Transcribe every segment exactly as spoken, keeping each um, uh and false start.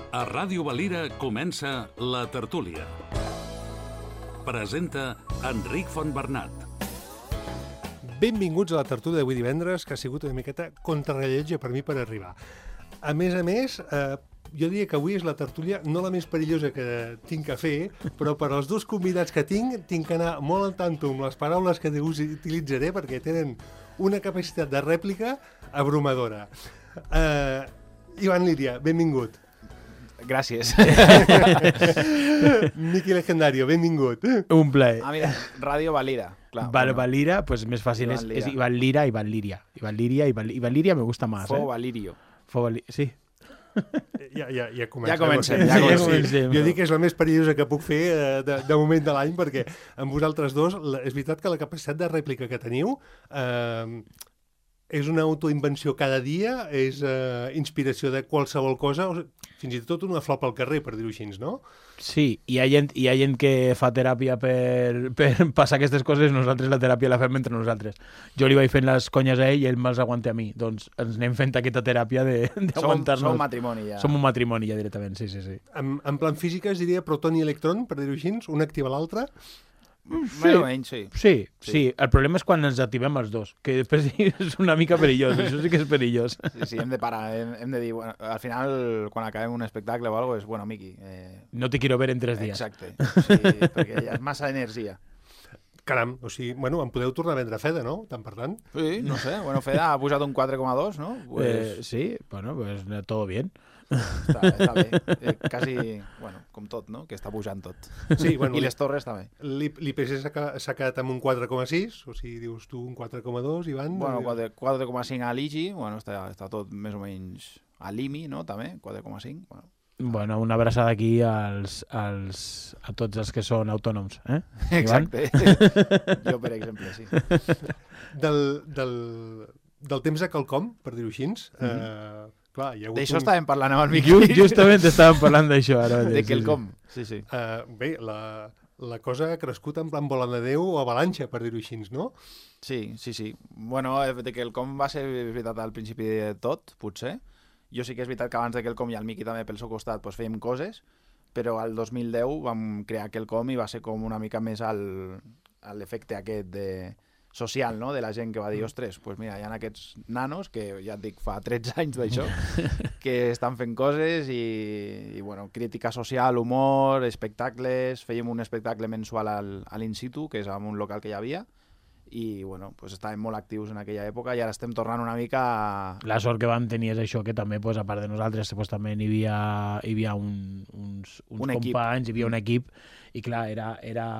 A Ràdio Valira comença La Tertúlia. Presenta Enric Fontbernat. Benvinguts a La Tertúlia d'avui divendres, que ha sigut una miqueta contrarrellotge per mi per arribar. A més a més, eh, jo diria que avui és la tertúlia no la més perillosa que tinc a fer, però per als dos convidats que tinc, tinc que anar molt al tanto amb les paraules que utilitzaré perquè tenen una capacitat de rèplica abrumadora. Eh, Ivan Líria, benvingut. Gràcies. Miki Legendario, benvingut. Un plaer. Ah, mira, Ràdio Valira. Clar, Val, bueno. Valira, pues més fàcil Ivan es, Lira. es Ivan Lira, Ivan Liria. Ivan Liria, Ivan, Ivan Liria me gusta más. Fo eh? Valirio. Fo Vali- sí. Ja, ja, ja comencem. Ja comencem, Sí, ja sí, comencem. sí. Jo dic que és la més perillosa que puc fer eh, de, de moment de l'any, perquè amb vosaltres dos, la, és veritat que la capacitat de rèplica que teniu eh, és una autoinvenció cada dia, és eh, inspiració de qualsevol cosa, o, fins i tot una flor pel carrer, per dir-ho així, no? Sí, hi ha, gent, hi ha gent que fa teràpia per, per passar aquestes coses, nosaltres la teràpia la fem entre nosaltres. Jo li vaig fent les conyes a ell i ell me'ls aguanta a mi. Doncs ens anem fent aquesta teràpia de- Som, d'aguantar-nos. som matrimoni ja. Som un matrimoni ja directament, sí, sí, sí. En, en plan física es diria proton i electron, per dir-ho així, un activa l'altre. Més o menys, sí. Sí, Sí. sí. El problema és quan ens activem els dos, que després és una mica perillós. Això sí que és perillós. Sí, sí, hem de parar, hem, hem de dir, bueno, al final, quan acabem un espectacle o alguna cosa, és, bueno, Miqui, eh, No te quiero ver en tres días. exacte, sí, perquè ja és massa energia. Caram, o sigui, bueno, em podeu tornar a vendre Feda, no? Tant per tant. Sí, no sé, bueno, Feda ha posat un quatre coma dos, no? Pues, Eh, sí, bueno, pues todo bien. està, està bé, eh, quasi, bueno, com tot, no? Que està pujant tot. Sí, bueno, I les torres també. l'I P C s'ha ca- s'ha quedat amb un quatre coma sis, o sigui, dius tu un quatre coma dos, Ivan. Bueno, quatre coma cinc a l'I G I, bueno, està, està tot més o menys a l'I M I, no? També, quatre coma cinc. Bueno. Bueno, una abraçada aquí als, als, a tots els que són autònoms. Eh? Ivan? Exacte. Jo, per exemple, sí. Del, del, del temps de quelcom, per dir-ho així, eh, clar, hi ha hagut D'això un... estàvem parlant amb el Miqui. Just, justament estàvem parlant d'això ara. mateix, De sí, quelcom. Sí, sí. Eh, bé, la, la cosa ha crescut en plan bola de Déu o avalanxa, per dir-ho així, no? Sí, sí, sí. Bueno, eh, de quelcom va ser veritat al principi de tot, potser. Jo sí que és veritat que abans de quelcom i el Miqui també pel seu costat pues, fèiem coses, però al dos mil deu vam crear quelcom i va ser com una mica més al, a l'efecte aquest de social, no? De la gent que va dir, ostres, pues mira, hi ha aquests nanos que, ja et dic, fa tretze anys d'això, que estan fent coses i, i bueno, crítica social, humor, espectacles, fèiem un espectacle mensual al, a l'Insitu, que és en un local que hi havia, i bueno, pues estàvem molt actius en aquella època i ara estem tornant una mica a... La sort que vam tenir és això, que també, pues, a part de nosaltres, pues, també hi havia, hi havia un, uns, uns Un equip. companys, hi havia un equip, i clar, era... era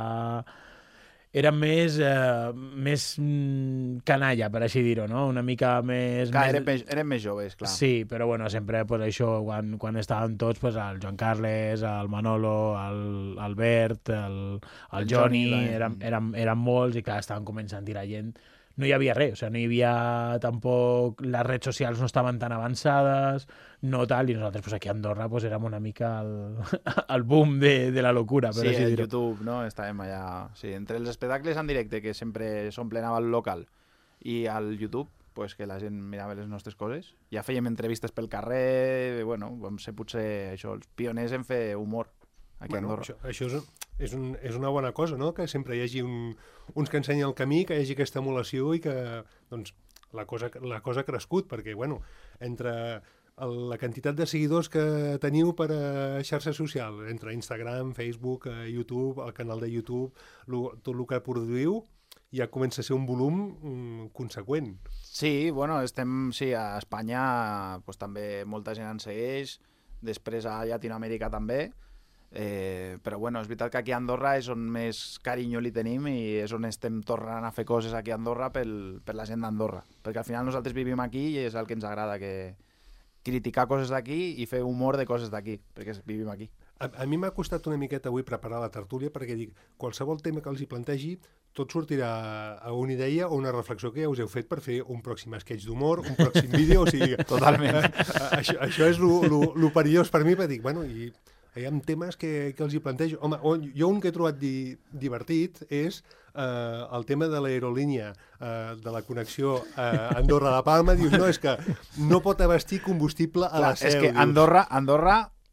era més, eh, més mm, canalla, per així dir-ho, no? Una mica més... Clar, més... érem, més, érem més joves, clar. Sí, però bueno, sempre pues, això, quan, quan estàvem tots, pues, el Joan Carles, el Manolo, el Albert, el, el El Johnny, Johnny, la- érem, érem, érem molts i clar, estaven començant a tirar gent. No hi havia res, o sigui, no hi havia tampoc... Les redes socials no estaven tan avançades, no tal, i nosaltres pues, aquí a Andorra pues, érem una mica el, el boom de, de la locura, per Sí, així el dir-ho. YouTube, no? Estàvem allà... Sí, entre els espectacles en directe, que sempre s'omplen al local, i al YouTube, pues, que la gent mirava les nostres coses. Ja fèiem entrevistes pel carrer, bueno, vam ser potser això, els pioners en fer humor aquí Bueno, a Andorra. això, això és, és, un, és una bona cosa, no? Que sempre hi hagi un, uns que ensenyen el camí, que hi hagi aquesta emulació i que doncs, la, cosa, la cosa ha crescut, perquè bueno, entre el, la quantitat de seguidors que teniu per a xarxa social, entre Instagram, Facebook, eh, YouTube, el canal de YouTube, lo, tot el que produïu, ja comença a ser un volum mm, conseqüent. Sí, bueno, estem, sí, a Espanya pues, també molta gent ens segueix, després a Llatinoamèrica també, eh, però bueno, és veritat que aquí a Andorra és on més carinyo li tenim i és on estem tornant a fer coses aquí a Andorra pel, per la gent d'Andorra, perquè al final nosaltres vivim aquí i és el que ens agrada, que criticar coses d'aquí i fer humor de coses d'aquí, perquè vivim aquí. A, a mi m'ha costat una miqueta avui preparar la tertúlia perquè dic, qualsevol tema que els hi plantegi tot sortirà a una idea o una reflexió que ja us heu fet per fer un pròxim sketch d'humor, un pròxim vídeo, o sigui... Totalment. això, això és lo, lo, lo perillós per mi, perquè dic, bueno, i hi ha temes que, que els hi plantejo. Home, jo un que he trobat di, divertit és eh, el tema de l'aerolínia, eh, de la connexió eh, Andorra-La Palma. Dius, no, és que no pot abastir combustible a Clar, la Seu. és que dius. Andorra, Andorra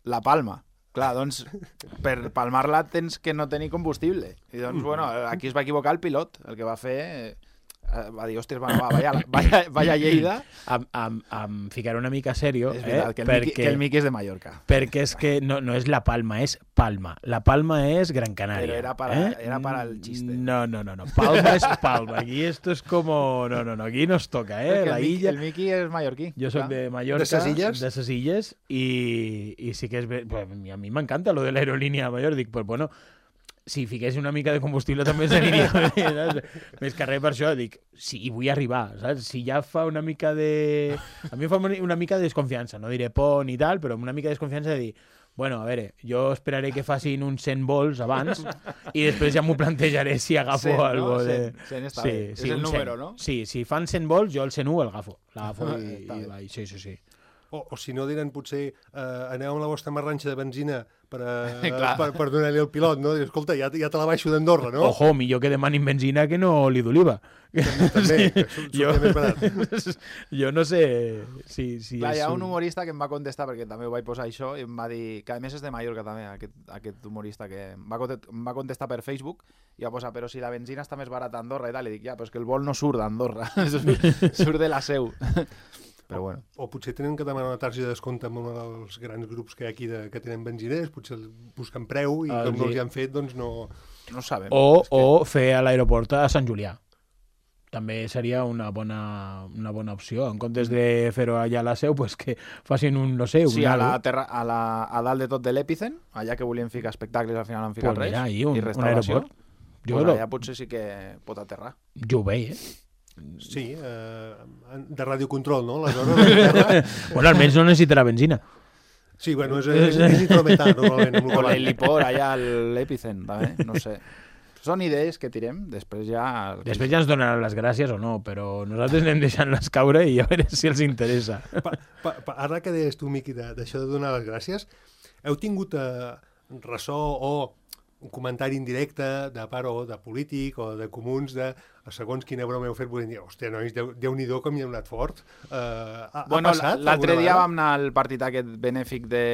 la palma. Clar, doncs, per palmar-la tens que no tenir combustible. I doncs, bueno, aquí es va equivocar el pilot. El que va fer... Eh, va dir, hòsties, va, va, vaya, vaya, vaya Lleida. Em, em, em ficaré una mica serio, És veritat, eh? que, el perquè, Miqui, que el Miqui és de Mallorca. perquè és que no, no és La Palma, és Palma. La Palma és Gran Canaria. Pero era para- ¿eh? era para el chiste. No, no, no, no. Palma es Palma. Aquí esto es como... No, no, no. Aquí nos toca, ¿eh? Perquè La el, Miqui, illa... el Miqui és mallorquí. Jo soc clar. de Mallorca, De ses illes? de ses illes, i, i sí que és... Bé, pues, a mi m'encanta lo de l'aerolínia a Mallorca. Dic, pues bueno, si fiqués una mica de combustible també ens aniria bé, saps? Més que res per això, dic, sí, hi vull arribar, saps? Si ja fa una mica de... A mi em fa una mica de desconfiança, no diré por ni tal, però una mica de desconfiança de dir, bueno, a veure, jo esperaré que facin uns cent vols abans i després ja m'ho plantejaré si agafo cent, no? algo de... cent, cent està bé. És el un número, cent. no? Sí, si fan cent vols, jo el cent u el agafo. L'agafo Ah, i, està i bé. vaig. Sí, sí, sí. O, o si no diran, potser, eh, aneu amb la vostra marranxa de benzina per, eh, Clar. per, per donar-li al pilot, no? Dius, escolta, ja, ja te la baixo d'Andorra, no? Ojo, millor que demanin benzina que no oli d'oliva. També, que surt, jo, surt més barat. jo no sé si, si Clar, hi ha és un humorista que em va contestar, perquè també ho vaig posar això, i em va dir, que a més és de Mallorca també, aquest, aquest humorista, que em va, conte- em va contestar per Facebook, i va posar, però si la benzina està més barata a Andorra i tal, i dic, ja, però és que el vol no surt d'Andorra, surt de la seu. Però bueno. O potser tenen que demanar una targeta de descompte amb un dels grans grups que hi ha aquí de, que tenen benziners, potser busquen preu i Ah, com sí. no els hi han fet, doncs no... No sabem. O, És que... o fer a l'aeroport a Sant Julià. També seria una bona, una bona opció. En comptes de fer-ho allà a la seu, pues que facin un, no sé, un Sí, a, la algo. terra, a, la, a dalt de tot de l'Epicen, allà que volien ficar espectacles, al final no han ficat Pues res, mira, ahí un, i un restauració. aeroport. Jo, Pues lo, allà potser sí que pot aterrar. jo ho veig, eh? Sí, eh, de radiocontrol, no? Aleshores, la terra... Bueno, almenys no necessitarà benzina. Sí, bueno, és, és, és nitrometà, normalment. Amb O el l'heliport allà a l'Epicen, també, no sé. Són idees que tirem, després ja... Després ja ens donaran les gràcies o no, però nosaltres anem deixant-les caure i a veure si els interessa. Pa, pa, pa, ara que deies tu, Miqui, de- d'això de donar les gràcies, heu tingut eh, ressò o un comentari indirecte de part o de polític o de comuns de segons quina broma heu fet, volent dir, hòstia, nois, Déu- Déu-n'hi-do com hi ha anat fort. Uh, ha, Bueno, ha passat l'altre alguna dia vegada? vam anar al partit aquest benèfic de,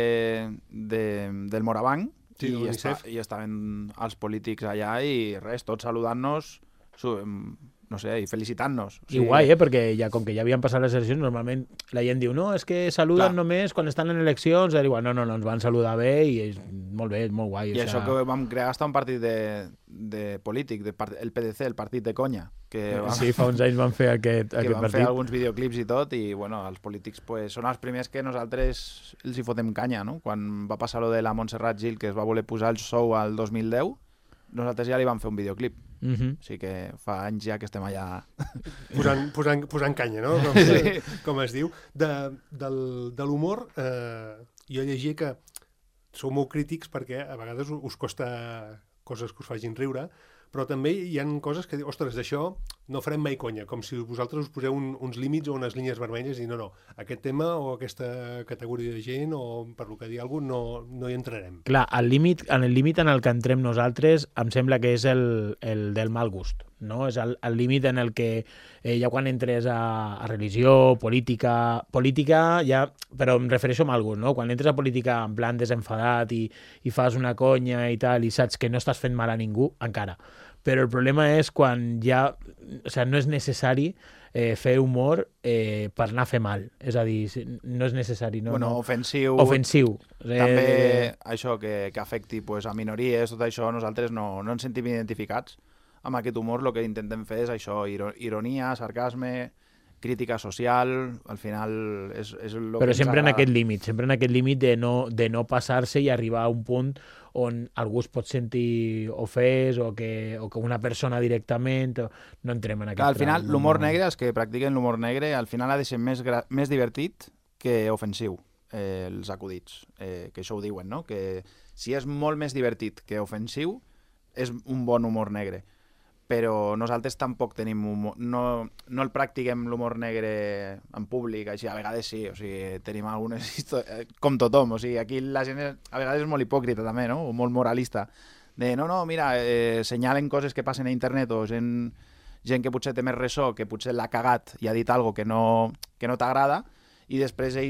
de, del Morabanc Sí, de i, esta, l'UNICEF. i estaven els polítics allà i res, tots saludant-nos, su- no sé, i felicitant-nos. O I guai, eh? Perquè ja, com que ja havien passat les eleccions, normalment la gent diu, no, és que saluden Clar. només quan estan en eleccions. I diuen, no, no, no, ens van saludar bé i és molt bé, és molt guai. I o això sea, que vam crear hasta un partit de, de polític, de part, el P D C, el partit de conya, que vam, Sí, fa uns anys van fer aquest, que aquest van partit. fer alguns videoclips i tot, i bueno, els polítics pues, són els primers que nosaltres els hi fotem canya, no? Quan va passar lo de la Montserrat Gil, que es va voler posar el sou al dos mil deu, nosaltres ja li vam fer un videoclip. Uh -huh. Així que fa anys ja que estem allà... Posant, posant, posant canya, no? Com, Sí. com es diu. De, del, de l'humor, eh, jo llegia que sou molt crítics perquè a vegades us, us costa coses que us facin riure, però també hi han coses que diu, ostres, d'això no farem mai conya, com si vosaltres us poseu un, uns límits o unes línies vermelles i no, no, aquest tema o aquesta categoria de gent o per lo que digui algú no, no hi entrarem. Clar, el límit, en el límit en el que entrem nosaltres em sembla que és el, el del mal gust, no? És el, el límit en el que eh, ja quan entres a, a religió, política... Política ja... Però em refereixo a mal gust, no? Quan entres a política en plan desenfadat i, i fas una conya i tal i saps que no estàs fent mal a ningú, encara. Però el problema és quan ja... O sigui, no és necessari eh, fer humor eh, per anar a fer mal. És a dir, no és necessari. No, bueno, no. ofensiu... Ofensiu. També Eh, això que, que afecti pues, a minories, tot això, nosaltres no, no ens sentim identificats amb aquest humor. El que intentem fer és això, iro- ironia, sarcasme, crítica social, al final és, és el que però ens sempre en agrada. aquest límit, sempre en aquest límit de no, de no passar-se i arribar a un punt on algú es pot sentir ofès o que, o que una persona directament o... no entrem en aquest Clar, al final, tram, l'humor no. negre, els que practiquen l'humor negre, al final ha de ser més, gra- més divertit que ofensiu, eh, els acudits, eh, que això ho diuen, no? Que si és molt més divertit que ofensiu, és un bon humor negre. Però nosaltres tampoc tenim humor, no, no el practiquem l'humor negre en públic, així, a vegades sí, o sigui, tenim algunes històries, com tothom, o sigui, aquí la gent és, a vegades és molt hipòcrita també, no? O molt moralista, de no, no, mira, eh, senyalen coses que passen a internet o gent, gent que potser té més ressò, que potser l'ha cagat i ha dit algo que no, que no t'agrada, i després ells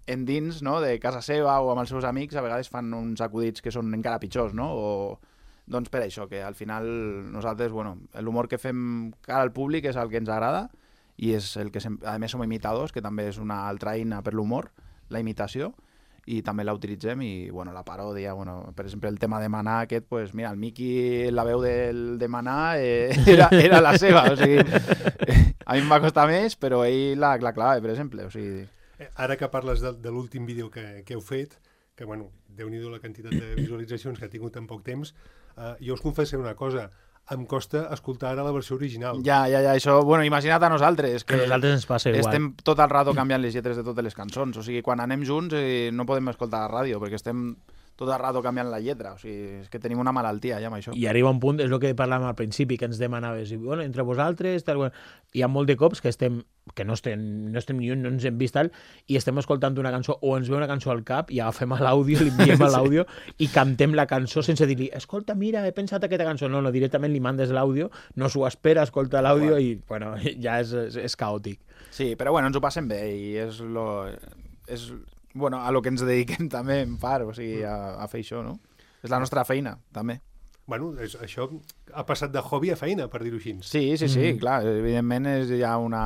endins, no?, de casa seva o amb els seus amics, a vegades fan uns acudits que són encara pitjors, no? O, doncs per això, que al final nosaltres, bueno, l'humor que fem cara al públic és el que ens agrada i és el que, a més, som imitadors, que també és una altra eina per l'humor, la imitació, i també la utilitzem i, bueno, la paròdia, bueno, per exemple, el tema de Maná aquest, pues, mira, el Miqui, la veu del, de Maná eh, era, era la seva, o sigui, eh, a mi em va costar més, però ell la, la clavava, per exemple, o sigui... Ara que parles de, de l'últim vídeo que, que heu fet, que, bueno, déu-n'hi-do la quantitat de visualitzacions que ha tingut en poc temps, eh, jo us confessaré una cosa, em costa escoltar ara la versió original. Ja, ja, ja, això, bueno, imagina't a nosaltres, que a nosaltres ens passa igual. Estem tot el rato canviant les lletres de totes les cançons, o sigui, quan anem junts eh, no podem escoltar la ràdio, perquè estem tot el rato canviant la lletra, o sigui, és que tenim una malaltia ja amb això. I arriba un punt, és el que parlàvem al principi, que ens demanaves, i, bueno, entre vosaltres, tal, bueno, hi ha molt de cops que estem, que no estem, no estem ni un, no ens hem vist tal, i estem escoltant una cançó, o ens ve una cançó al cap, i agafem l'àudio, li enviem a l'àudio, sí. I cantem la cançó sense dir-li, escolta, mira, he pensat aquesta cançó. No, no, directament li mandes l'àudio, no s'ho espera, escolta l'àudio, i, bueno, ja és, és, és caòtic. Sí, però bueno, ens ho passem bé, i és lo... És... bueno, a lo que ens dediquem també en part, o sigui, a, a fer això, no? És la nostra feina, també. Bueno, és, això ha passat de hobby a feina, per dir-ho així. Sí, sí, sí, Mm. clar, evidentment és ja una,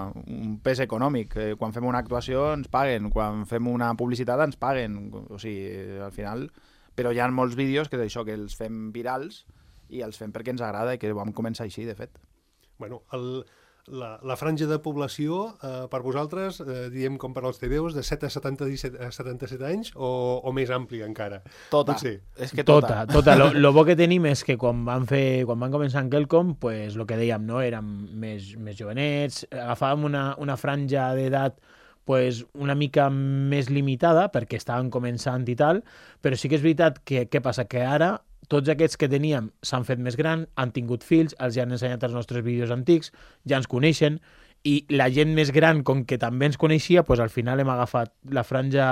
un pes econòmic. Eh, Quan fem una actuació ens paguen, quan fem una publicitat ens paguen, o sigui, al final... Però hi ha molts vídeos que és això, que els fem virals i els fem perquè ens agrada i que vam començar així, de fet. Bueno, el... La, la franja de població, eh, per vosaltres, eh, diem com per als tebeus, de set a setanta-set, a setanta-set anys o, o més àmplia encara? Tota. Potser. És que Tota, tota. tota. Lo, lo bo que tenim és que quan van fer, quan van començar en Quelcom, pues, lo que dèiem, no? Érem més, més jovenets, agafàvem una, una franja d'edat pues, una mica més limitada perquè estaven començant i tal, però sí que és veritat que què passa? Que ara tots aquests que teníem s'han fet més gran, han tingut fills, els ja han ensenyat els nostres vídeos antics, ja ens coneixen, i la gent més gran, com que també ens coneixia, pues al final hem agafat la franja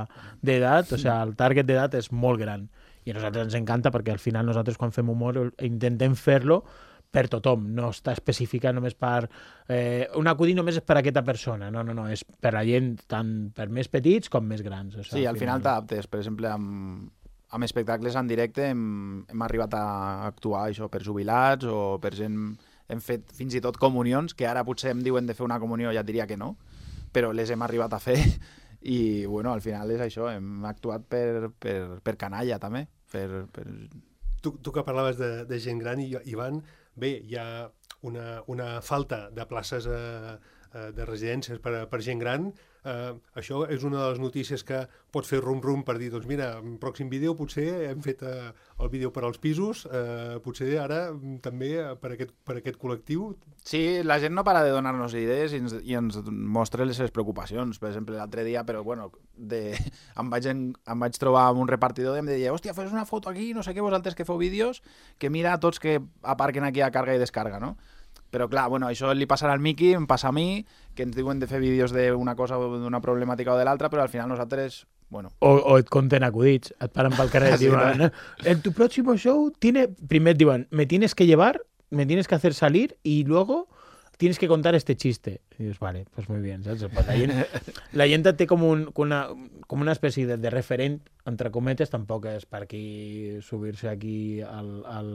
d'edat, o sigui, el target d'edat és molt gran. I a nosaltres ens encanta perquè al final nosaltres quan fem humor intentem fer-lo per tothom, no està especificat només per... Eh, un acudit només és per a aquesta persona, no, no, no, és per a gent tant per més petits com més grans. O sigui, Sí, al final t'adaptes. Per exemple, amb, amb espectacles en directe hem, hem arribat a actuar això per jubilats o per gent... Hem fet fins i tot comunions, que ara potser em diuen de fer una comunió, ja et diria que no, però les hem arribat a fer i, bueno, al final és això, hem actuat per, per, per canalla, també. Per, per... Tu, tu que parlaves de, de gent gran, i Ivan, bé, hi ha una, una falta de places eh, eh, de residències per, a- per gent gran. Eh, això és una de les notícies que pot fer rum-rum per dir, doncs mira, en pròxim vídeo potser hem fet eh, el vídeo per als pisos, eh, potser ara mm, també eh, per aquest, per aquest col·lectiu. Sí, la gent no para de donar-nos idees i ens, i ens mostra les seves preocupacions. Per exemple, l'altre dia, però bueno, de, em, vaig en, em vaig trobar amb un repartidor i em deia, hòstia, fes una foto aquí, no sé què, vosaltres que feu vídeos, que mira tots que aparquen aquí a càrrega i descarga, no? Però clar, bueno, això li passarà al Miqui, em passa a mi, que ens diuen de fer vídeos d'una cosa o d'una problemàtica o de l'altra, però al final nosaltres, bueno... O, o et conten acudits, et paren pel carrer i Sí, diuen, en tu próximo show tiene... Primer et diuen, me tienes que llevar, me tienes que hacer salir y luego tienes que contar este chiste. Y dius, vale, pues muy bien, saps? Pues la gent, la gent et té com, un, com, una, com una espècie de, de referent, entre cometes, tampoc és per aquí subir-se aquí al... al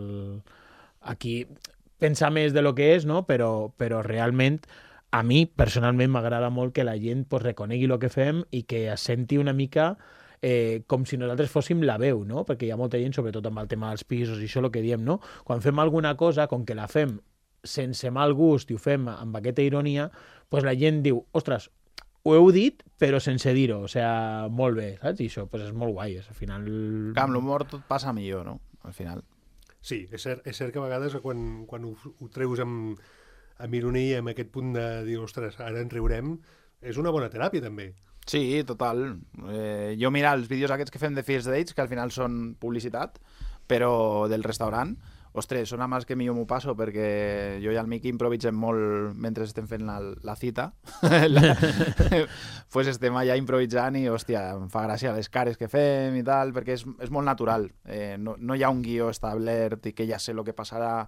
aquí pensar més de lo que és, no? Però, però realment a mi personalment m'agrada molt que la gent pues, reconegui el que fem i que es senti una mica eh, com si nosaltres fóssim la veu, no? Perquè hi ha molta gent, sobretot amb el tema dels pisos i això el que diem, no? Quan fem alguna cosa, com que la fem sense mal gust i ho fem amb aquesta ironia, pues la gent diu, ostres, ho heu dit, però sense dir-ho, o sigui, molt bé, saps? I això pues, és molt guai, és, al final... Clar, amb l'humor tot passa millor, no? Al final. Sí, és cert, és cert que a vegades quan, quan ho, ho treus amb, amb ironia, amb aquest punt de dir, ostres, ara ens riurem, és una bona teràpia també. Sí, total. Eh, jo mira els vídeos aquests que fem de First Dates, que al final són publicitat, però del restaurant, ostres, són amb els que millor m'ho passo, perquè jo i el Miqui improvisem molt mentre estem fent la, la cita. la... pues estem allà improvisant i, hòstia, em fa gràcia les cares que fem i tal, perquè és, és molt natural. Eh, no, no hi ha un guió establert i que ja sé el que passarà.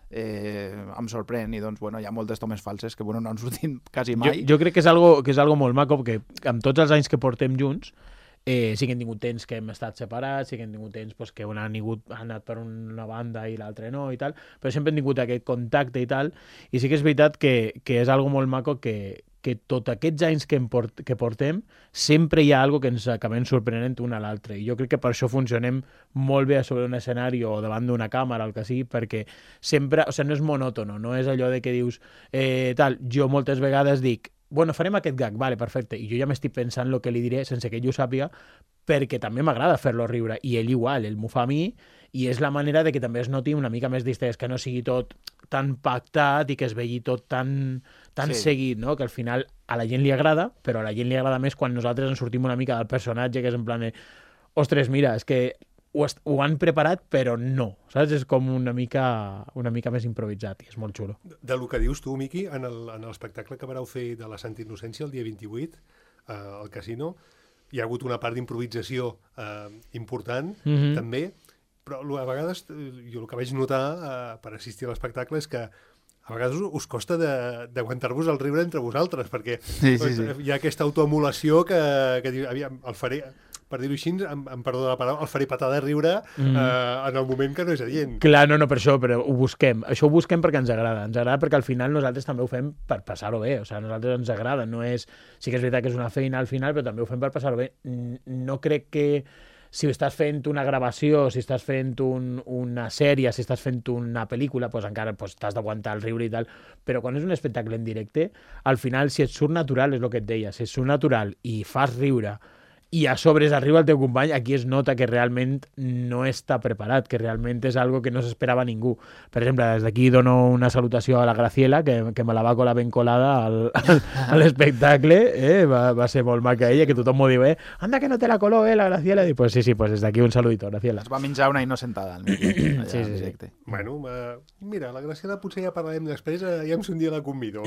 eh, em sorprèn, i doncs, bueno, hi ha moltes tomes falses que bueno, no han sortit quasi mai. Jo, jo crec que és algo, que és algo molt maco, perquè amb tots els anys que portem junts, eh, sí que hem tingut temps que hem estat separats, sí que hem tingut temps pues, que un ha anat, ha anat per una banda i l'altre no, i tal, però sempre hem tingut aquest contacte i tal, i sí que és veritat que, que és algo molt maco que, que tot aquests anys que, em port, que portem sempre hi ha algo que ens acabem sorprenent un a l'altre, i jo crec que per això funcionem molt bé a sobre un escenari o davant d'una càmera, el que sigui, perquè sempre, o sigui, no és monòtono, no és allò de que dius, eh, tal, jo moltes vegades dic, bueno, farem aquest gag, vale, perfecte, i jo ja m'estic pensant el que li diré sense que ell ho sàpiga, perquè també m'agrada fer-lo riure, i ell igual, ell m'ho fa a mi, i és la manera de que també es noti una mica més distès, que no sigui tot tan pactat i que es vegi tot tan, tan Sí. seguit, no? Que al final a la gent li agrada, però a la gent li agrada més quan nosaltres ens sortim una mica del personatge, que és en plan de, ostres, mira, és que ho, est- ho han preparat, però no, saps? És com una mica, una mica més improvisat, i és molt xulo. De, de lo que dius tu, Miqui, en el- en l'espectacle que vareu fer de la Santa Innocència el dia vint-i-vuit, eh, al casino, hi ha hagut una part d'improvisació eh, important, Mhm. també, però lo- a vegades eh, jo el que vaig notar eh, per assistir a l'espectacle és que a vegades us, us costa de- d'aguantar-vos el riure entre vosaltres, perquè Sí, sí, sí. hi ha aquesta autoemulació que, que diu, aviam, el faré, per dir-ho així, em, em perdó la paraula, el faré patar de riure Mhm. eh, en el moment que no és adient. Clar, no, no, per això, però ho busquem. Això ho busquem perquè ens agrada. Ens agrada perquè al final nosaltres també ho fem per passar-ho bé. O sigui, a nosaltres ens agrada. No és... Sí que és veritat que és una feina al final, però també ho fem per passar-ho bé. N- No crec que si estàs fent una gravació, si estàs fent un, una sèrie, si estàs fent una pel·lícula, doncs encara doncs, t'has d'aguantar el riure i tal. Però quan és un espectacle en directe, al final, si et surt natural, és el que et deia, si et surt natural i fas riure i a sobre arriba el teu company, aquí es nota que realment no està preparat, que realment és algo que no s'esperava ningú. Per exemple, des d'aquí dono una salutació a la Graciela, que, que me la va colar ben colada al, al, a l'espectacle, eh? va, va ser molt maca ella, que tothom m'ho diu, eh? Anda que no te la coló, eh, la Graciela. I pues sí, sí, pues des d'aquí un saludito, Graciela. Es va menjar una innocentada al Miqui, allà Sí, sí, en sí. directe. Bueno, eh, mira, la Graciela potser ja parlarem després, eh, ja si un dia la convido,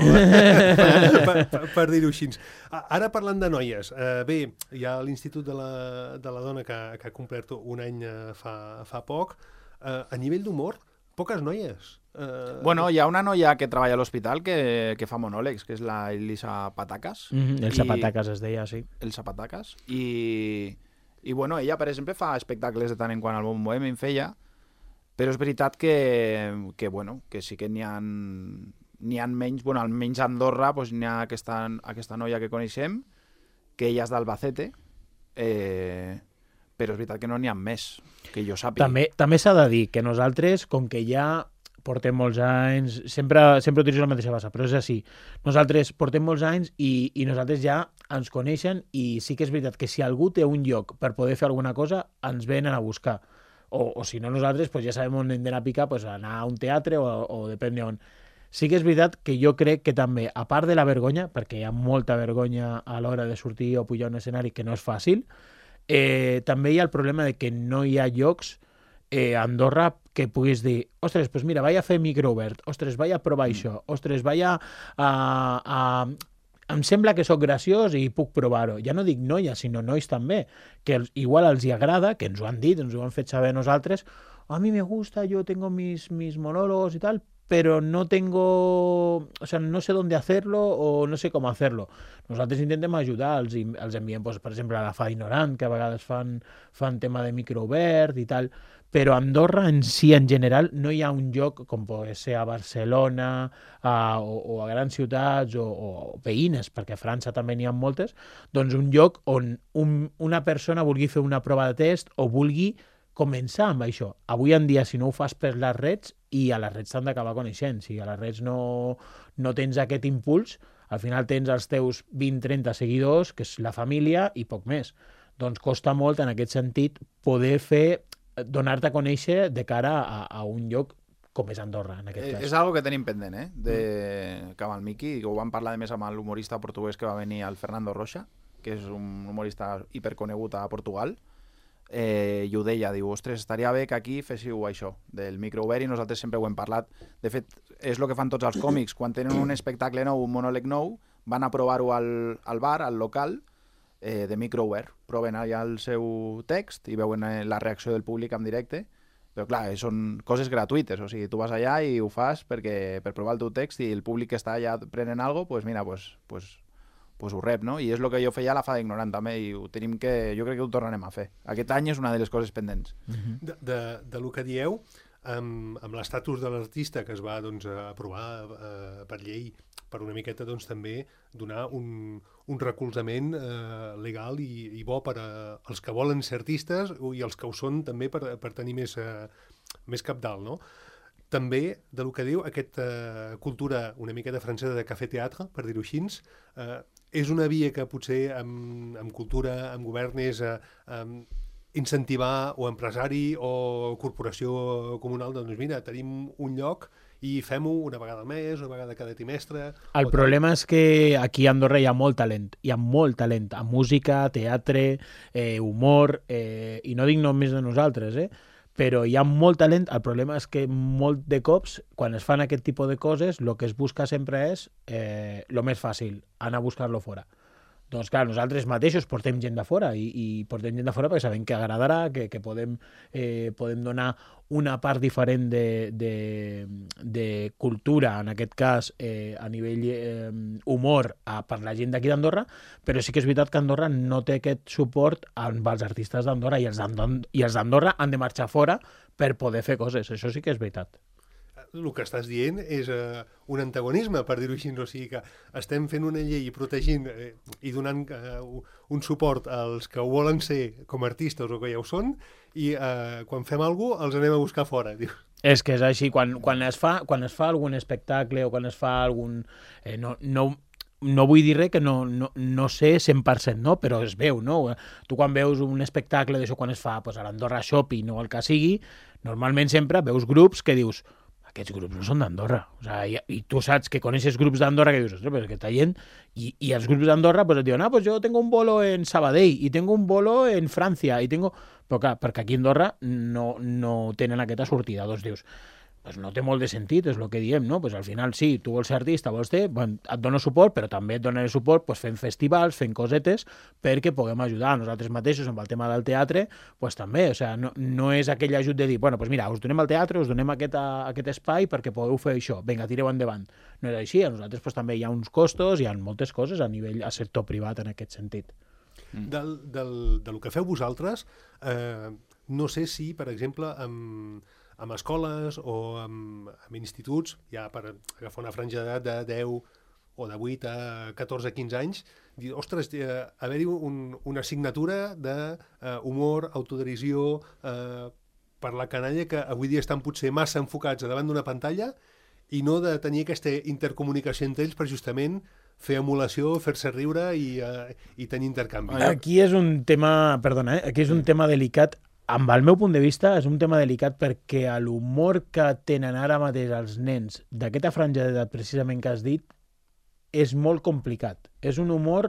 per, per, per, per dir-ho així. A- Ara parlant de noies, eh, bé, hi ha l'Institut de, la, de la Dona que, que ha complert un any eh, fa, fa poc. Eh, a nivell d'humor, poques noies. Eh, Bueno, hi ha una noia que treballa a l'hospital que, que fa monòlegs, que és la Elisa Patacas. Mm -hmm. El I- Zapatacas es deia, sí. El Zapatacas. I, I, bueno, ella, per exemple, fa espectacles de tant en quant al Bon Bohem, en feia, però és veritat que, que, bueno, que sí que n'hi ha, n'hi ha menys, bueno, almenys a Andorra doncs, n'hi ha aquesta, aquesta noia que coneixem, que ella és d'Albacete, eh, però és veritat que no n'hi ha més, que jo sàpiga. També, també s'ha de dir que nosaltres, com que ja portem molts anys, sempre, sempre utilitzo la mateixa base, però és així. Nosaltres portem molts anys i, i nosaltres ja ens coneixen i sí que és veritat que si algú té un lloc per poder fer alguna cosa, ens venen a buscar. O, o si no nosaltres, pues ja sabem on hem d'anar a picar, pues anar a un teatre o, o depèn d'on. Sí que és veritat que jo crec que també, a part de la vergonya, perquè hi ha molta vergonya a l'hora de sortir o pujar a un escenari que no és fàcil, eh, també hi ha el problema de que no hi ha llocs eh, a Andorra que puguis dir, ostres, pues mira, vaig a fer micro obert, ostres, vaig a provar mm. això, ostres, vaig a, a, a... Em sembla que sóc graciós i puc provar-ho. Ja no dic noies, sinó nois també, que els, igual els hi agrada, que ens ho han dit, ens ho han fet saber nosaltres, a mi me gusta, yo tengo mis, mis monólogos y tal, pero no tengo, o sea, no sé dónde hacerlo o no sé cómo hacerlo. Nosaltres intentem ajudar, els, els enviem, pues, per exemple, a la Fa Ignorant, que a vegades fan, fan tema de micro obert i tal, però a Andorra en si, en general, no hi ha un lloc com pot ser a Barcelona a, o, o a grans ciutats o, o veïnes, perquè a França també n'hi ha moltes, doncs un lloc on un, una persona vulgui fer una prova de test o vulgui començar amb això. Avui en dia, si no ho fas per les reds, i a les reds t'han d'acabar coneixent. Si a les reds no, no tens aquest impuls, al final tens els teus vint trenta seguidors, que és la família, i poc més. Doncs costa molt, en aquest sentit, poder fer, donar-te a conèixer de cara a, a un lloc com és Andorra, en aquest Eh, cas. és algo que tenim pendent, eh? De... que amb el Miqui, que ho vam parlar de més amb l'humorista portuguès que va venir, el Fernando Rocha, que és un humorista hiperconegut a Portugal, eh, i ho deia, diu, ostres, estaria bé que aquí féssiu això, del microobert, i nosaltres sempre ho hem parlat. De fet, és el que fan tots els còmics. Quan tenen un espectacle nou, un monòleg nou, van a provar-ho al, al bar, al local, eh, de microobert. Proven allà el seu text i veuen eh, la reacció del públic en directe, Però clar, són coses gratuïtes, o sigui, tu vas allà i ho fas perquè, per provar el teu text i el públic que està allà prenent alguna cosa, pues mira, pues, pues, pues ho rep, no? I és el que jo feia a la Fada Ignorant també i ho tenim que, jo crec que ho tornarem a fer. Aquest any és una de les coses pendents. Mhm. De, de, de lo que dieu, amb, amb l'estatus de l'artista que es va doncs, aprovar eh, per llei per una miqueta doncs, també donar un, un recolzament eh, legal i, i bo per a, els que volen ser artistes i els que ho són també per, per tenir més, eh, més capdalt, no? També, de lo que diu, aquesta eh, cultura una miqueta francesa de cafè-teatre, per dir-ho així, eh, és una via que potser amb, amb cultura, amb govern, és eh, eh, incentivar o empresari o corporació comunal, doncs mira, tenim un lloc i fem-ho una vegada al mes, una vegada cada trimestre... El problema és que aquí a Andorra hi ha molt talent, hi ha molt talent, a música, teatre, eh, humor, eh, i no dic només de nosaltres, eh? Però hi ha molt talent. El problema és que molt de cops, quan es fan aquest tipus de coses, el que es busca sempre és eh, lo més fàcil, anar a buscar-lo fora. Doncs clar, nosaltres mateixos portem gent de fora i, i portem gent de fora perquè sabem que agradarà, que, que podem, eh, podem donar una part diferent de, de, de cultura, en aquest cas eh, a nivell eh, humor a, per la gent d'aquí d'Andorra, però sí que és veritat que Andorra no té aquest suport amb els artistes d'Andorra i els d'Andorra han de marxar fora per poder fer coses, això sí que és veritat. El que estàs dient és uh, un antagonisme, per dir-ho així, o sigui que estem fent una llei i protegint eh, i donant uh, un suport als que ho volen ser com a artistes o que ja ho són, i uh, quan fem alguna cosa els anem a buscar fora, diu. És que és així, quan, quan, es fa, quan es fa algun espectacle o quan es fa algun... Eh, no, no, no vull dir res que no, no, no sé cent per cent, no? Però es veu, no? Tu quan veus un espectacle d'això, quan es fa pues, a l'Andorra Shopping o el que sigui, normalment sempre veus grups que dius aquests grups no són d'Andorra. O sigui, i, I tu saps que coneixes grups d'Andorra que dius, ostres, però aquesta gent... I, i els grups d'Andorra pues, et diuen, ah, pues yo tengo un bolo en Sabadell i tengo un bolo en França i tengo... Però clar, perquè aquí a Andorra no, no tenen aquesta sortida. Doncs dius, pues no té molt de sentit, és el que diem, no? Pues al final sí, tu vols ser artista, vols ser, bueno, et dono suport, però també et donaré suport pues, fent festivals, fent cosetes, perquè puguem ajudar a nosaltres mateixos amb el tema del teatre, pues també, o sigui, no, no és aquell ajut de dir, bueno, pues mira, us donem el teatre, us donem aquest, aquest espai perquè podeu fer això, vinga, tireu endavant. No és així, a nosaltres pues, també hi ha uns costos, hi ha moltes coses a nivell a sector privat en aquest sentit. Mm. Del, del, del que feu vosaltres, eh, no sé si, per exemple, amb amb escoles o amb, amb instituts, ja per agafar una franja d'edat de deu o de vuit a catorze a quinze anys, dir, ostres, eh, haver-hi un, una assignatura d'humor, eh, autoderisió, eh, per la canalla que avui dia estan potser massa enfocats davant d'una pantalla i no de tenir aquesta intercomunicació entre ells per justament fer emulació, fer-se riure i, eh, i tenir intercanvi. Aquí és un tema, perdona, eh? Aquí és un tema delicat. Amb el meu punt de vista és un tema delicat perquè a l'humor que tenen ara mateix els nens d'aquesta franja d'edat precisament que has dit és molt complicat. És un humor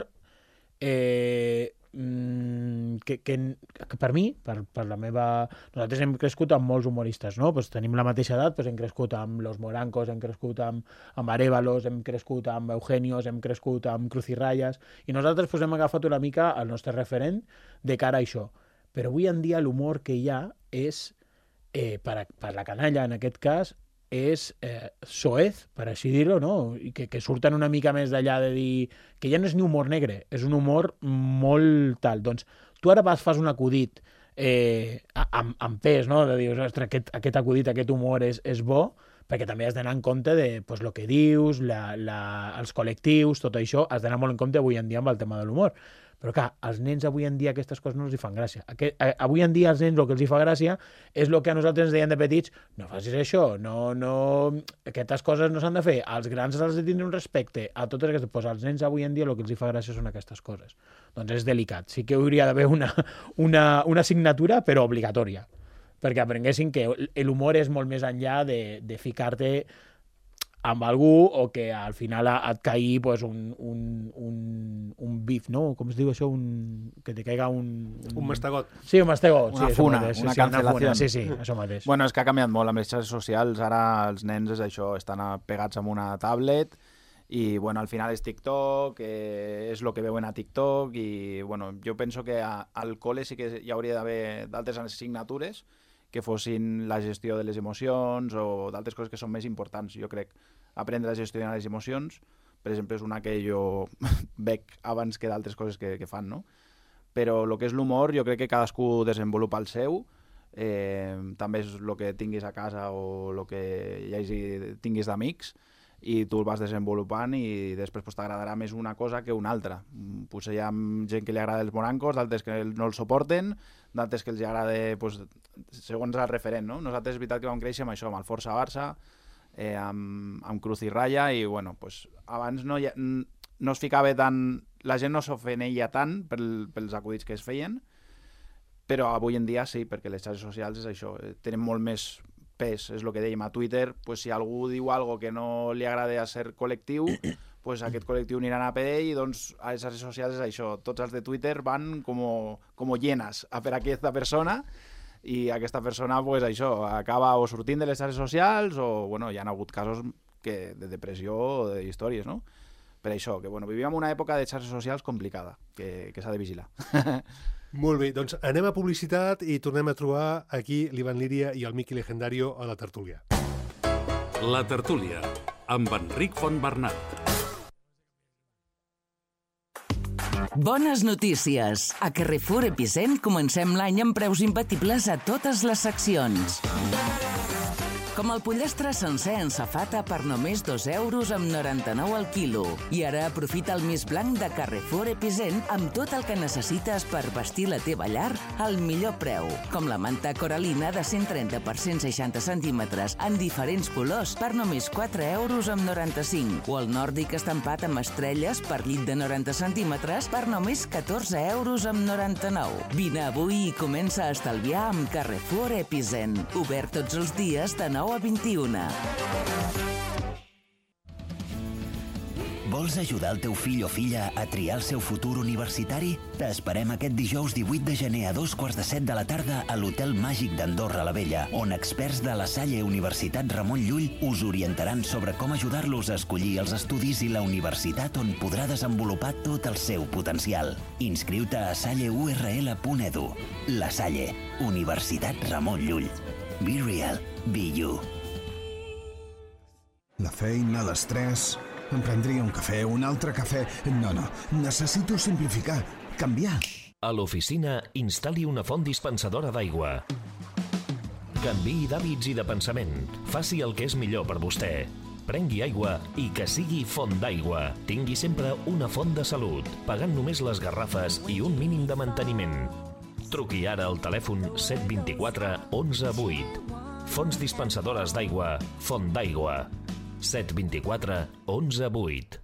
eh, que, que, que per mi, per, per la meva... Nosaltres hem crescut amb molts humoristes, no? Pues tenim la mateixa edat, pues hem crescut amb Los Morancos, hem crescut amb, amb Arévalos, hem crescut amb Eugenios, hem crescut amb Crucirrayas, i nosaltres pues, hem agafat una mica el nostre referent de cara a això. Però avui en dia l'humor que hi ha és, eh, per, a, per la canalla en aquest cas, és eh, soez, per així dir-ho, no? I que, que surten una mica més d'allà de dir que ja no és ni humor negre, és un humor molt tal. Doncs tu ara vas, fas un acudit eh, amb, amb pes, no? De dir, ostres, aquest, aquest acudit, aquest humor és, és bo, perquè també has d'anar en compte de pues, el que dius, la, la, els col·lectius, tot això, has d'anar molt en compte avui en dia amb el tema de l'humor. Però clar, als nens avui en dia aquestes coses no els hi fan gràcia. Aquest, eh, avui en dia als nens el que els hi fa gràcia és el que a nosaltres ens deien de petits, no facis això, no, no, aquestes coses no s'han de fer, als grans els de tindre un respecte, a totes aquestes, doncs als nens avui en dia el que els hi fa gràcia són aquestes coses. Doncs és delicat. Sí que hauria d'haver una, una, una assignatura, però obligatòria, perquè aprenguessin que l'humor és molt més enllà de, de ficar-te amb algú o que al final et caigui pues, un, un, un, un bif, no? Com es diu això? Un, que te caiga un... Un, un mastegot. Sí, un mastegot. Una sí, funa, mateix, una sí, cancel·lació. Sí, sí, això mateix. Bueno, és que ha canviat molt amb les xarxes socials. Ara els nens és això, estan pegats amb una tablet i bueno, al final és TikTok, eh, és el que veuen a TikTok i bueno, jo penso que a, al col·le sí que hi hauria d'haver d'altres assignatures que fossin la gestió de les emocions o d'altres coses que són més importants. Jo crec aprendre a gestionar les emocions, per exemple, és una que jo veig abans que d'altres coses que, que fan, no? Però el que és l'humor, jo crec que cadascú desenvolupa el seu, eh, també és el que tinguis a casa o el que hi hagi, tinguis d'amics, i tu el vas desenvolupant i després pues, t'agradarà més una cosa que una altra. Potser hi ha gent que li agrada els morancos, d'altres que no els suporten, d'altres que els agrada pues, segons el referent, no? Nosaltres és veritat que vam créixer amb això, amb el Força Barça, eh, amb, amb Cruz i Raya, i bueno, pues, abans no, ha, no es ficava tant, la gent no s'ofeneia tant pel, pels acudits que es feien, però avui en dia sí, perquè les xarxes socials és això, tenen molt més pes, és el que dèiem a Twitter, pues, si algú diu algo que no li agrada a ser col·lectiu, pues, aquest col·lectiu aniran a per ell i doncs a les xarxes socials és això, tots els de Twitter van com, com llenes a per aquesta persona i aquesta persona pues, això, acaba o sortint de les xarxes socials o bueno, hi ha hagut casos que, de depressió o d'històries, no? Per això, que bueno, vivíem una època de xarxes socials complicada, que, que s'ha de vigilar. Molt bé, doncs anem a publicitat i tornem a trobar aquí l'Ivan Líria i el Miqui Legendario a la tertúlia. La tertúlia, amb Enric Fontbernat. Bones notícies! A Carrefour Epicent comencem l'any amb preus imbatibles a totes les seccions. Com el pollastre sencer en safata per només dos euros amb noranta-nou al quilo. I ara aprofita el més blanc de Carrefour Epicent amb tot el que necessites per vestir la teva llar al millor preu. Com la manta coralina de cent trenta per cent seixanta centímetres en diferents colors per només quatre euros amb noranta-cinc. O el nòrdic estampat amb estrelles per llit de noranta centímetres per només catorze euros amb noranta-nou. Vine avui i comença a estalviar amb Carrefour Epicent. Obert tots els dies de nou a vint-i-una. Vols ajudar el teu fill o filla a triar el seu futur universitari? T'esperem aquest dijous divuit de gener a dos quarts de set de la tarda a l'Hotel Màgic d'Andorra la Vella, on experts de la Salle Universitat Ramon Llull us orientaran sobre com ajudar-los a escollir els estudis i la universitat on podrà desenvolupar tot el seu potencial. Inscriu-te a salle u erre ele punt edu. La Salle, Universitat Ramon Llull. Be real, be you. La feina, l'estrès... Em prendria un cafè, un altre cafè... No, no, necessito simplificar, canviar. A l'oficina, instal·li una font dispensadora d'aigua. Canviï d'hàbits i de pensament. Faci el que és millor per vostè. Prengui aigua i que sigui font d'aigua. Tingui sempre una font de salut, pagant només les garrafes i un mínim de manteniment. Truqui ara al telèfon set dos quatre onze vuit. Fonts dispensadores d'aigua, Font d'aigua. set dos quatre onze vuit.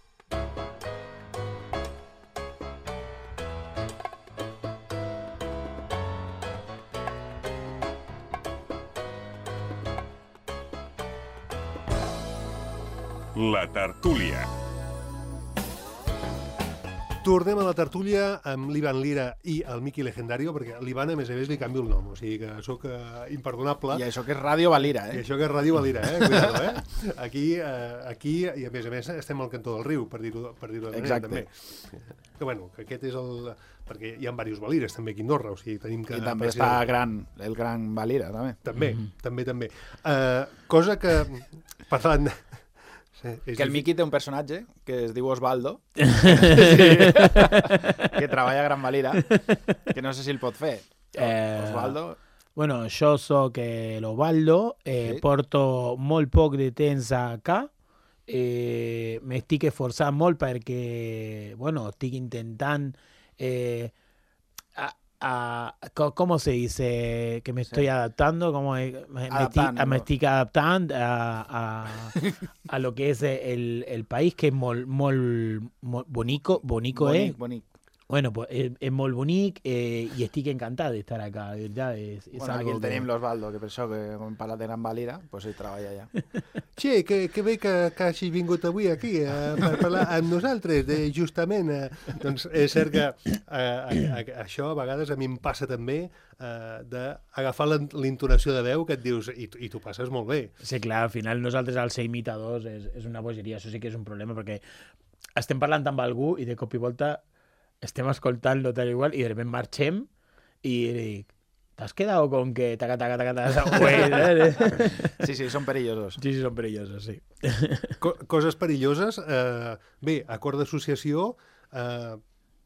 La tertúlia. Tornem a la tertúlia amb l'Ivan Lira i el Miqui Legendario, perquè l'Ivan, a més a més, li canvio el nom, o sigui que sóc uh, imperdonable. I això que és Ràdio Valira, eh? I això que és Ràdio Valira, eh? Cuidado, eh? Aquí, uh, aquí, i a més a més, estem al cantó del riu, per dir-ho per dir-ho de manera, també. Que, bueno, que aquest és el... Perquè hi ha diversos Valires, també, aquí a Andorra, o sigui, tenim que... I també està gran, el gran Valira, també. També, mm -hmm. també, també. Uh, cosa que, parlant... Que el Miqui té un personatge que es diu Osvaldo, sí. que treballa a Gran Valira, que no sé si el pot fer. Eh, Osvaldo... Bueno, jo sóc eh, l'Osvaldo, eh, sí. Porto molt poc de temps acá, eh, m'estic esforçant molt perquè, bueno, estic intentant... Eh, a, a, ¿Cómo se dice? Que me estoy sí. adaptando, como me, me, estoy, me estoy adaptando a, a, a lo que es el, el país, que es molt, molt, molt bonico, bonico, bonic, eh? Bonic. Bueno, pues es, es molt bonic eh, i estic encantat d'estar acá, de verdad. Es, es bueno, algo aquí el que... tenim l'Osvaldo, que per això que hem parlat de Gran Valira, pues ell treballa allà. Che, que, que bé que, que hagis vingut avui aquí eh, per parlar amb nosaltres, de, justament. Eh, doncs és cert que eh, a, a, això a vegades a mi em passa també eh, d'agafar l'intonació de veu que et dius, i, i tu passes molt bé. Sí, clar, al final nosaltres al ser imitadors és, és una bogeria, això sí que és un problema, perquè estem parlant amb algú i de cop i volta estem escoltant-lo tal igual i de sobte marxem i dic, ¿Te has quedado con que taca, taca, taca, taca, güey? Sí, sí, són perillosos. Sí, sí, són perillosos, sí. Co coses perilloses. Eh, bé, acord d'associació, eh,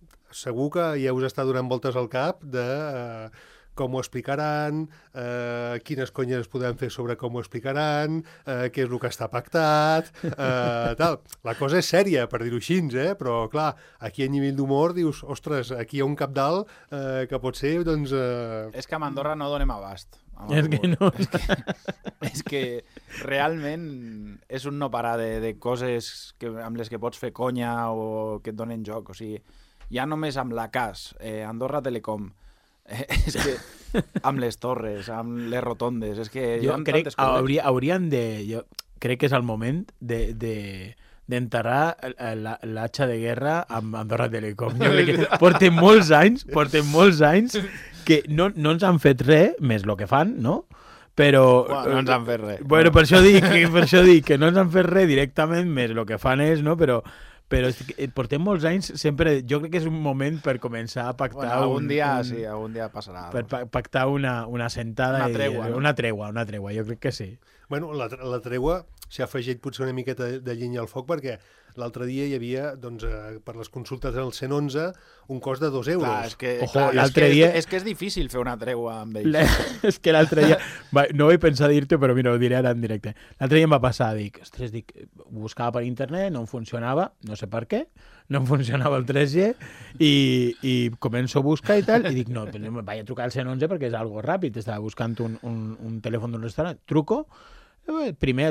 segur que ja us està donant voltes al cap de eh, com ho explicaran, eh, quines conyes podem fer sobre com ho explicaran, eh, què és el que està pactat, eh, tal. La cosa és sèria, per dir-ho així, eh? Però, clar, aquí a nivell d'humor dius, ostres, aquí hi ha un cabdal eh, que pot ser, doncs... Eh... És que a Andorra no donem abast. És que no. És que, és que realment és un no parar de, de coses que, amb les que pots fer conya o que et donen joc. O sigui, ja només amb la C A S, eh, Andorra Telecom, Eh, és que amb les torres, amb les rotondes, és que jo hi ha crec tantes coses. hauria, haurien de... Jo crec que és el moment de... de d'enterrar l'atxa de guerra amb Andorra Telecom. Jo crec que portem molts anys, portem molts anys que no, no ens han fet res, més el que fan, no? Però... Bueno, no ens han fet res. Bueno, per això dic, per això dic que no ens han fet res directament, més el que fan és, no? Però... Però portem molts anys, sempre, jo crec que és un moment per començar a pactar... Bueno, algun un, dia, un, sí, algun dia passarà. Per pa pactar una, una sentada... Una tregua, i, no? Una tregua, una tregua, jo crec que sí. Bueno, la, la tregua s'ha afegit potser una miqueta de, de llenya al foc perquè l'altre dia hi havia, doncs, eh, per les consultes al cent onze, un cost de dos euros. Clar, és que, Ojo, clar, l'altre és que, dia... És que és difícil fer una tregua amb ells. La... és que l'altre dia... Va, no vaig pensar dir-t'ho, però mira, ho diré ara en directe. L'altre dia em va passar, dic, ostres, dic, buscava per internet, no em funcionava, no sé per què, no em funcionava el tres G, i, i començo a buscar i tal, i dic, no, vaig a trucar al cent onze perquè és algo ràpid, estava buscant un, un, un telèfon d'un restaurant, truco, primer,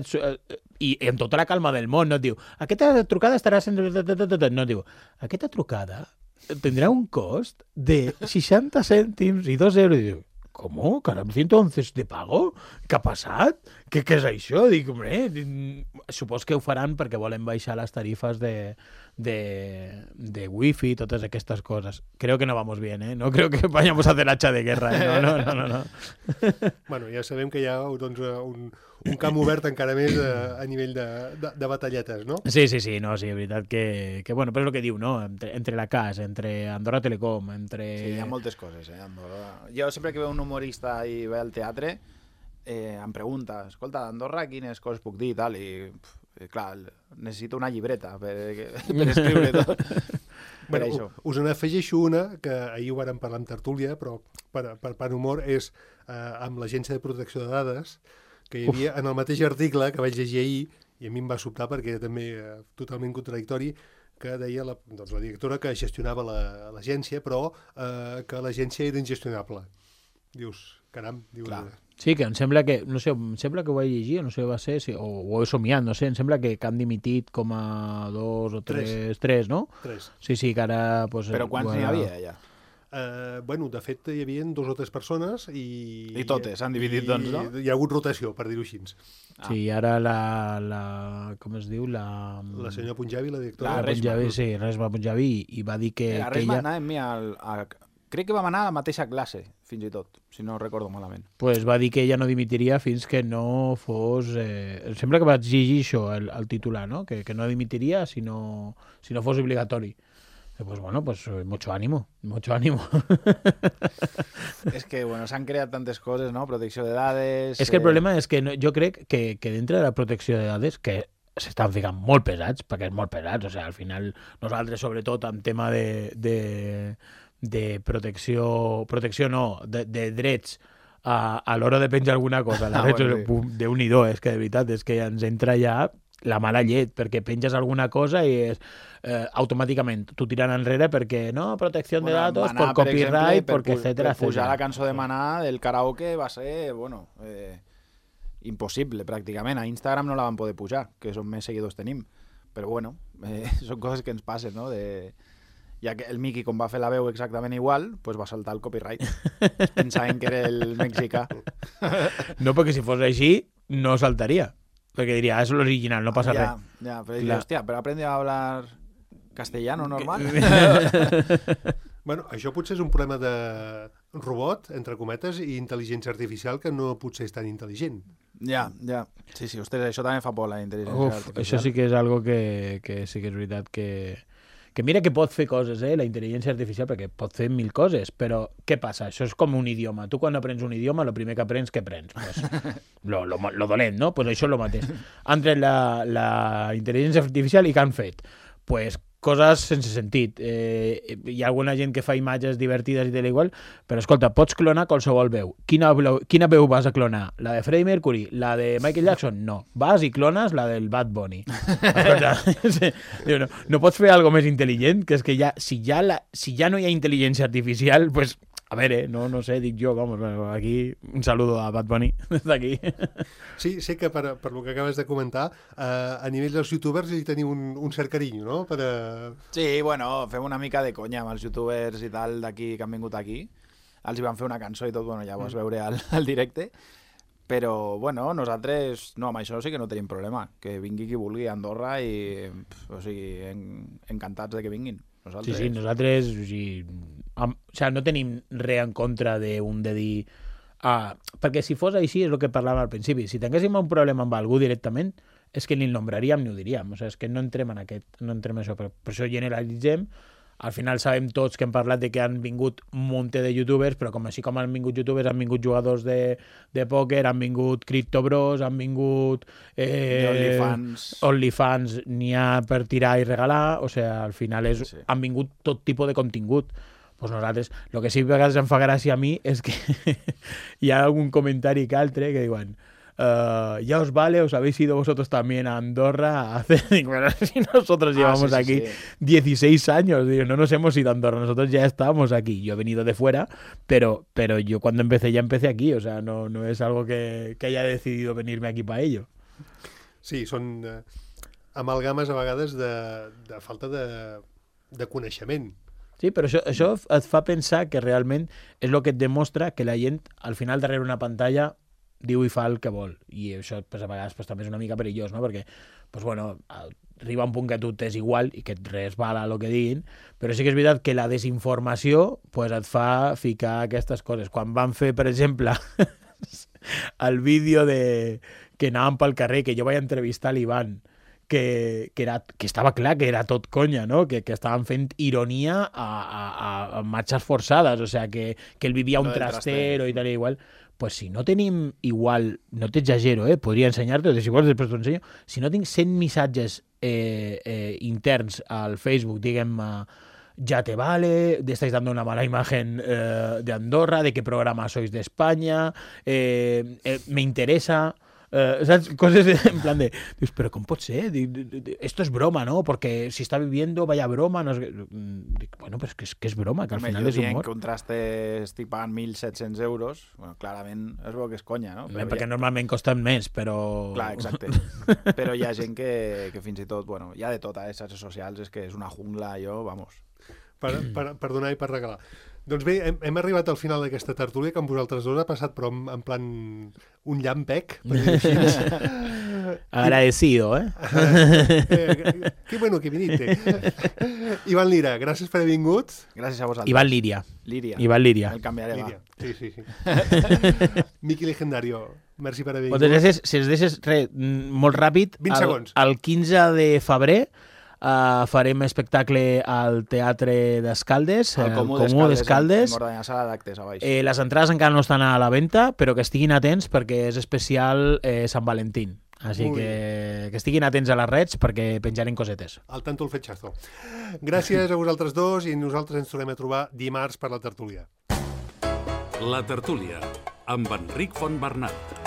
i amb tota la calma del món, no et diu, aquesta trucada estarà sent... No, diu, aquesta trucada tindrà un cost de seixanta cèntims i dos euros. I diu, com? Caram, cent onze de pago? Què ha passat? Què, què és això? Dic, hombre, supos que ho faran perquè volen baixar les tarifes de, de, de wifi i totes aquestes coses. Creo que no vamos bien, ¿eh? No creo que vayamos a hacer hacha de guerra, ¿eh? No, no, no, no, no. Bueno, ja sabem que hi ha doncs, un, un camp obert encara més a, a nivell de, de, de batalletes, no? Sí, sí, sí, no, sí, és veritat que, que bueno, però és el que diu, no? Entre, entre la C A S, entre Andorra Telecom, entre... Sí, hi ha moltes coses, eh, Andorra. Jo sempre que veu un humorista i ve al teatre, eh, em pregunta, escolta, d'Andorra quines coses puc dir i tal, i, pf, clar, necessito una llibreta per, per escriure tot. Per Bueno, això. us n'afegeixo una, que ahir ho vàrem parlar amb tertúlia, però per, per pan humor, és eh, amb l'Agència de Protecció de Dades, que hi havia Uf. en el mateix article que vaig llegir ahir, i a mi em va sobtar perquè era també eh, totalment contradictori, que deia la, doncs, la directora que gestionava l'agència, la, però eh, que l'agència era ingestionable. Dius, caram, dius... Clar. Sí, que em sembla que, no sé, em sembla que ho vaig llegir, no sé, va ser, si, o ho he somiat, no sé, em sembla que, que han dimitit com a dos o tres, tres, tres no? Tres. Sí, sí, que ara... Pues, Però quants bueno, n'hi havia, allà? Uh, bueno, de fet, hi havia dos o tres persones i... I totes s'han dividit, i, doncs, no? Hi ha hagut rotació, per dir-ho així. Ah. Sí, ara la, la... com es diu? La, la senyora Punjabi, la directora... La Punjabi, sí, Resma Punjabi, i va dir que... La que Resma ella... anava amb mi al... A... Crec que vam anar a la mateixa classe, fins i tot, si no recordo malament. Pues va dir que ella no dimitiria fins que no fos... Eh... Sembla que vaig llegir això, el, el titular, no? Que, que no dimitiria si no, si no fos obligatori. Eh, pues bueno, pues mucho ánimo, mucho ánimo. És que, bueno, s'han creat tantes coses, no? Protecció de dades... És que el eh... problema és que no, jo crec que, que dintre de la protecció de dades, que s'estan ficant molt pesats, perquè és molt pesats, o sigui, al final nosaltres, sobretot, en tema de, de, de protecció, protecció no, de, de drets, a, a l'hora de penjar alguna cosa, la ah, bueno, sí. Déu-n'hi-do, és que de veritat, és que ens entra ja la mala llet, perquè penges alguna cosa i és, eh, automàticament t'ho tiran enrere perquè no, protecció bueno, de datos, Maná, per copyright, per perquè etcètera, per pujar etcètera. la cançó de Maná del karaoke va ser, bueno, eh, impossible, pràcticament. A Instagram no la van poder pujar, que és on més seguidors tenim. Però, bueno, eh, són coses que ens passen, no? De... Ja que el Miki, com va fer la veu exactament igual, pues va saltar el copyright. Pensaven que era el mexicà. No, perquè si fos així, no saltaria. Perquè diria, ah, és l'original, no passa ja, res. Ja, però diria, hòstia, però aprende a hablar castellano normal. Bueno, això potser és un problema de robot, entre cometes, i intel·ligència artificial que no potser és tan intel·ligent. Ja, ja. Sí, sí, ostres, això també fa por, la intel·ligència Uf, artificial. això sí que és algo que, que sí que és veritat que, que mira que pot fer coses, eh, la intel·ligència artificial, perquè pot fer mil coses, però què passa? Això és com un idioma. Tu quan aprens un idioma, el primer que aprens, què aprens? Pues, lo, lo, lo dolent, no? Pues això és el mateix. Han tret la, la intel·ligència artificial i què han fet? Pues coses sense sentit. Eh, hi ha alguna gent que fa imatges divertides i tal igual, però escolta, pots clonar qualsevol veu. Quina, quina veu vas a clonar? La de Freddie Mercury? La de Michael Jackson? No. Vas i clones la del Bad Bunny. Escolta, sí, no, no pots fer alguna més intel·ligent? Que és que ja, si, ja la, si ja no hi ha intel·ligència artificial, pues, a veure, eh, no, no sé, dic jo, vamos, aquí un saludo a Bad Bunny des d'aquí. Sí, sé que per, per lo que acabes de comentar, eh, a nivell dels youtubers hi teniu un, un cert carinyo, no? Per a... Sí, bueno, fem una mica de conya amb els youtubers i tal d'aquí que han vingut aquí. Els hi van fer una cançó i tot, bueno, ja ho vas veure al, al directe. Però, bueno, nosaltres, no, amb això sí que no tenim problema. Que vingui qui vulgui a Andorra i, o sigui, en, encantats de que vinguin. Nosaltres... Sí, sí, nosaltres o sigui, amb, o sigui, no tenim res en contra d'un de dir... Ah, perquè si fos així, és el que parlàvem al principi, si tinguéssim un problema amb algú directament, és que ni el nombraríem ni ho diríem. O sigui, és que no entrem en aquest, no entrem en això, per, per això generalitzem. Al final sabem tots que hem parlat de que han vingut un munt de youtubers, però com així com han vingut youtubers, han vingut jugadors de, de pòquer, han vingut criptobros, han vingut... Eh, OnlyFans. OnlyFans, n'hi ha per tirar i regalar, o sigui, al final és, sí, sí. han vingut tot tipus de contingut. Pues nosaltres, el que sí que a vegades em fa gràcia a mi és que hi ha algun comentari que altre que diuen Uh, ya os vale, os habéis ido vosotros también a Andorra a hacer... Bueno, si nosotros ah, llevamos sí, sí, aquí sí. dieciséis años, digo, no nos hemos ido a Andorra, nosotros ya estábamos aquí. Yo he venido de fuera, pero, pero yo cuando empecé ya empecé aquí, o sea, no, no es algo que, que haya decidido venirme aquí para ello. Sí, són eh, amalgames a vegades de, de falta de, de coneixement. Sí, però això, això et fa pensar que realment és el que et demostra que la gent, al final, darrere una pantalla, diu i fa el que vol. I això, pues, a vegades, pues, també és una mica perillós, no? Perquè, pues, bueno, arriba un punt que tu t'és igual i que et resbala el que diguin, però sí que és veritat que la desinformació pues, et fa ficar aquestes coses. Quan van fer, per exemple, el vídeo de que anàvem pel carrer, que jo vaig entrevistar l'Ivan, que, que, era, que estava clar que era tot conya, no? que, que estaven fent ironia a, a, a marxes forçades, o sea, que, que ell vivia un no trastero i tal i igual. Pues si no tenim igual, no t'exagero, eh? Podria ensenyar-te, si vols després t'ho ensenyo, si no tinc cent missatges eh, eh, interns al Facebook, diguem, uh, ya te vale, estáis dando una mala imagen eh, de Andorra, de qué programa sois de España, eh, eh, me interesa... Uh, ¿sabes? Cosas en plan de dius, pero ¿cómo pot ser? Esto es broma, ¿no? Porque si está viviendo, vaya broma, no es... bueno, pues que es, que es broma, que al final és humor. Que un traste estic pagant mil set-cents euros, bueno, clarament es veu que és conya, no? Però perquè ja... normalment costen més, però... Clar, exacte. Però hi ha gent que, que fins i tot, bueno, hi ha de tot a les xarxes socials, és que és una jungla, jo, vamos... Per, per, per donar i per regalar. Doncs bé, hem, hem arribat al final d'aquesta tertúlia, que amb vosaltres dos ha passat, però en, en plan un llampec, per dir així. Agradecido, eh? eh? Qué bueno que viniste. Ivan Lira, gràcies per haver vingut. Gràcies a vosaltres. Ivan Liria. Liria. Ivan Liria. El canviaré, Liria. Va. Sí, sí, sí. Miqui Legendario, merci per haver vingut. Moltes gràcies. Si es deixes, res, molt ràpid, vint segons. El, el quinze de febrer Uh, farem espectacle al Teatre d'Escaldes, el Comú, el Comú d'Escaldes, en, en sala d'actes a baix. Eh, les entrades encara no estan a la venda, però que estiguin atents perquè és especial eh, Sant Valentín. Així que, que estiguin atents a les redes perquè penjarem cosetes. Al tanto el fetxazo. Gràcies a vosaltres dos i nosaltres ens tornem a trobar dimarts per la tertúlia. La tertúlia, amb Enric Fontbernat.